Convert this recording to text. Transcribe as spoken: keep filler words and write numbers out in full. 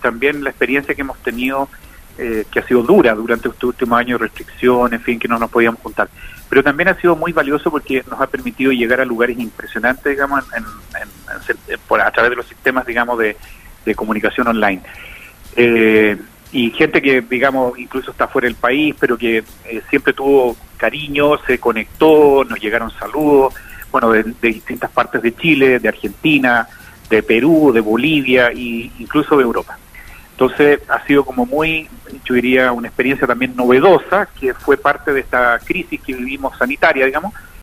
también la experiencia que hemos tenido, eh, que ha sido dura durante este último año de restricción, en fin, que no nos podíamos juntar. Pero también ha sido muy valioso porque nos ha permitido llegar a lugares impresionantes, digamos, en, en, en, en, por, a través de los sistemas, digamos, de, de comunicación online. Eh, y gente que, digamos, incluso está fuera del país, pero que eh, siempre tuvo cariño, se conectó, nos llegaron saludos, bueno, de, de distintas partes de Chile, de Argentina, de Perú, de Bolivia e incluso de Europa. Entonces ha sido como muy, yo diría, una experiencia también novedosa, que fue parte de esta crisis que vivimos sanitaria, digamos,